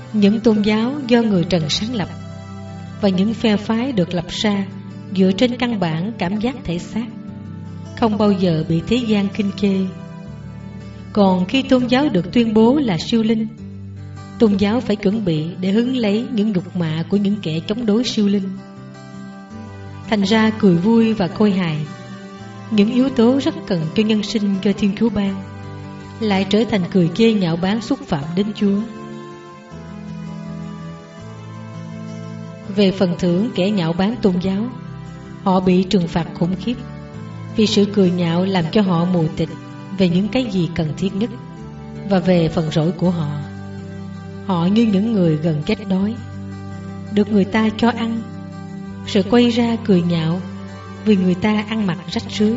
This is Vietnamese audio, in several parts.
Những tôn giáo do người Trần sáng lập và những phe phái được lập ra dựa trên căn bản cảm giác thể xác không bao giờ bị thế gian khinh chê. Còn khi tôn giáo được tuyên bố là siêu linh, tôn giáo phải chuẩn bị để hứng lấy những nhục mạ của những kẻ chống đối siêu linh. Thành ra cười vui và khôi hài, những yếu tố rất cần cho nhân sinh do Thiên Chúa ban, lại trở thành cười chê nhạo báng xúc phạm đến Chúa. Về phần thưởng kẻ nhạo báng tôn giáo, họ bị trừng phạt khủng khiếp, vì sự cười nhạo làm cho họ mù tịt về những cái gì cần thiết nhất. Và về phần rỗi của họ, họ như những người gần chết đói, được người ta cho ăn, rồi quay ra cười nhạo vì người ta ăn mặc rách rưới.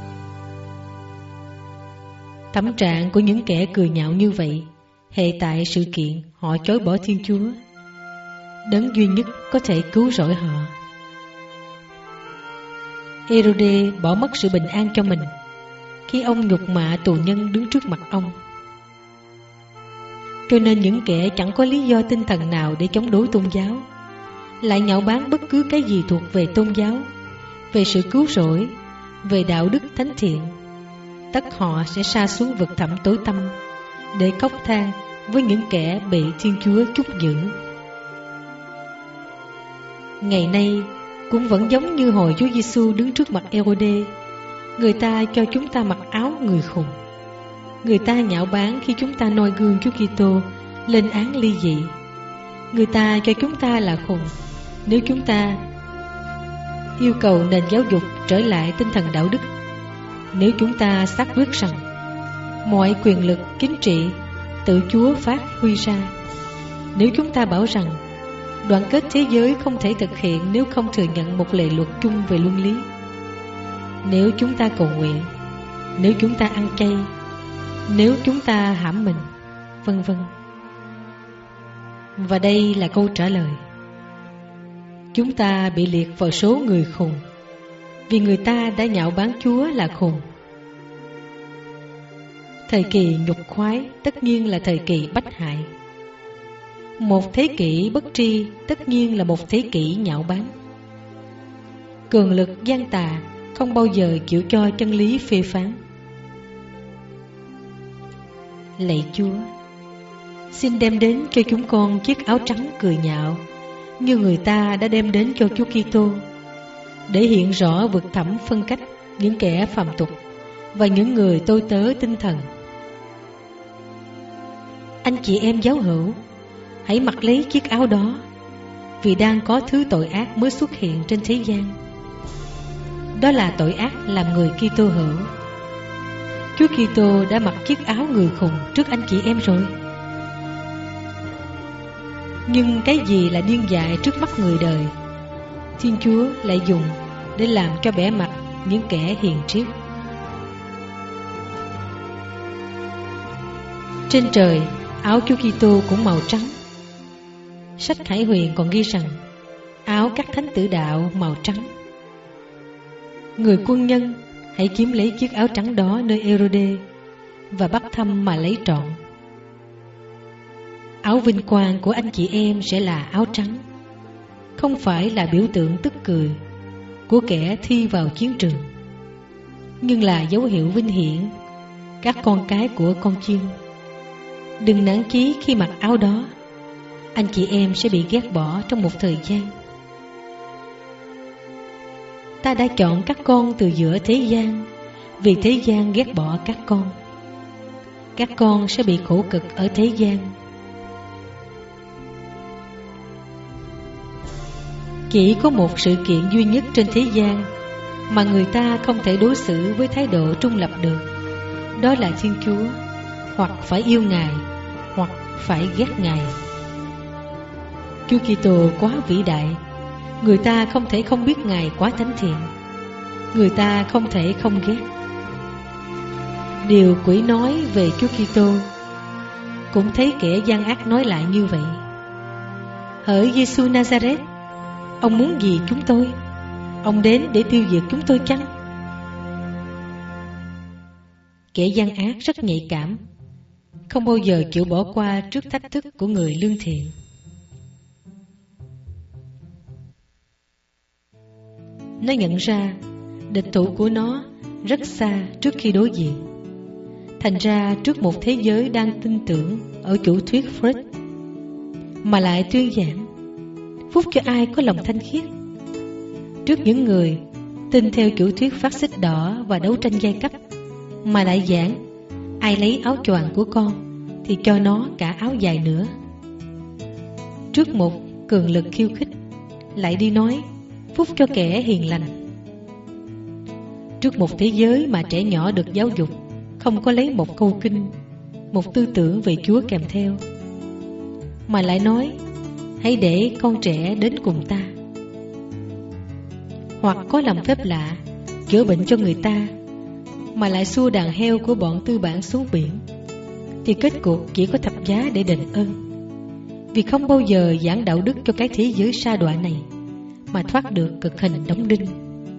Thảm trạng của những kẻ cười nhạo như vậy hệ tại sự kiện họ chối bỏ Thiên Chúa, đấng duy nhất có thể cứu rỗi họ. Herode bỏ mất sự bình an cho mình khi ông nhục mạ tù nhân đứng trước mặt ông. Cho nên những kẻ chẳng có lý do tinh thần nào để chống đối tôn giáo lại nhạo báng bất cứ cái gì thuộc về tôn giáo, về sự cứu rỗi, về đạo đức thánh thiện. Tất họ sẽ sa xuống vực thẳm tối tăm để khóc than với những kẻ bị Thiên Chúa trút giữ. Ngày nay cũng vẫn giống như hồi Chúa Giêsu đứng trước mặt Herode, người ta cho chúng ta mặc áo người khùng. Người ta nhạo báng khi chúng ta noi gương Chúa Kitô lên án ly dị. Người ta cho chúng ta là khùng nếu chúng ta yêu cầu nền giáo dục trở lại tinh thần đạo đức. Nếu chúng ta xác quyết rằng mọi quyền lực chính trị tự Chúa phát huy ra. Nếu chúng ta bảo rằng đoàn kết thế giới không thể thực hiện nếu không thừa nhận một lề luật chung về luân lý. Nếu chúng ta cầu nguyện, nếu chúng ta ăn chay, nếu chúng ta hãm mình, vân vân. Và đây là câu trả lời. Chúng ta bị liệt vào số người khùng vì người ta đã nhạo báng Chúa là khùng. Thời kỳ nhục khoái tất nhiên là thời kỳ bách hại. Một thế kỷ bất tri tất nhiên là một thế kỷ nhạo báng. Cường lực gian tà không bao giờ chịu cho chân lý phê phán. Lạy Chúa, xin đem đến cho chúng con chiếc áo trắng cười nhạo như người ta đã đem đến cho Chúa Kitô, để hiện rõ vực thẳm phân cách những kẻ phàm tục và những người tôi tớ tinh thần. Anh chị em giáo hữu, hãy mặc lấy chiếc áo đó, vì đang có thứ tội ác mới xuất hiện trên thế gian. Đó là tội ác làm người Kitô hữu. Chúa Kitô đã mặc chiếc áo người khùng trước anh chị em rồi. Nhưng cái gì là điên dại trước mắt người đời, Thiên Chúa lại dùng để làm cho bẽ mặt những kẻ hiền triết. Trên trời, áo Chúa Kitô cũng màu trắng. Sách Khải Huyền còn ghi rằng áo các thánh tử đạo màu trắng. Người quân nhân hãy kiếm lấy chiếc áo trắng đó nơi Herode và bắt thăm mà lấy trọn. Áo vinh quang của anh chị em sẽ là áo trắng, không phải là biểu tượng tức cười của kẻ thi vào chiến trường, nhưng là dấu hiệu vinh hiển các con cái của con chiên. Đừng nản chí khi mặc áo đó, anh chị em sẽ bị ghét bỏ trong một thời gian. Ta đã chọn các con từ giữa thế gian, vì thế gian ghét bỏ các con. Các con sẽ bị khổ cực ở thế gian. Chỉ có một sự kiện duy nhất trên thế gian mà người ta không thể đối xử với thái độ trung lập được, đó là Thiên Chúa. Hoặc phải yêu Ngài, hoặc phải ghét Ngài. Chúa Kitô quá vĩ đại, người ta không thể không biết Ngài quá thánh thiện, người ta không thể không ghét. Điều quỷ nói về Chúa Kitô cũng thấy kẻ gian ác nói lại như vậy. Hỡi Giêsu Nazareth, ông muốn gì chúng tôi? Ông đến để tiêu diệt chúng tôi chăng? Kẻ gian ác rất nhạy cảm. không bao giờ chịu bỏ qua trước thách thức của người lương thiện. Nó nhận ra địch thủ của nó rất xa trước khi đối diện. Thành ra trước một thế giới đang tin tưởng ở chủ thuyết Freud, mà lại tuyên giảng phúc cho ai có lòng thanh khiết, trước những người tin theo chủ thuyết phát xít đỏ và đấu tranh giai cấp, mà lại giảng ai lấy áo choàng của con thì cho nó cả áo dài nữa, trước một cường lực khiêu khích lại đi nói phúc cho kẻ hiền lành, trước một thế giới mà trẻ nhỏ được giáo dục không có lấy một câu kinh, một tư tưởng về Chúa kèm theo, mà lại nói hãy để con trẻ đến cùng ta, hoặc có làm phép lạ chữa bệnh cho người ta, mà lại xua đàn heo của bọn tư bản xuống biển, thì kết cuộc chỉ có thập giá để đền ơn. Vì không bao giờ giảng đạo đức cho cái thế giới sa đọa này mà thoát được cực hình đóng đinh.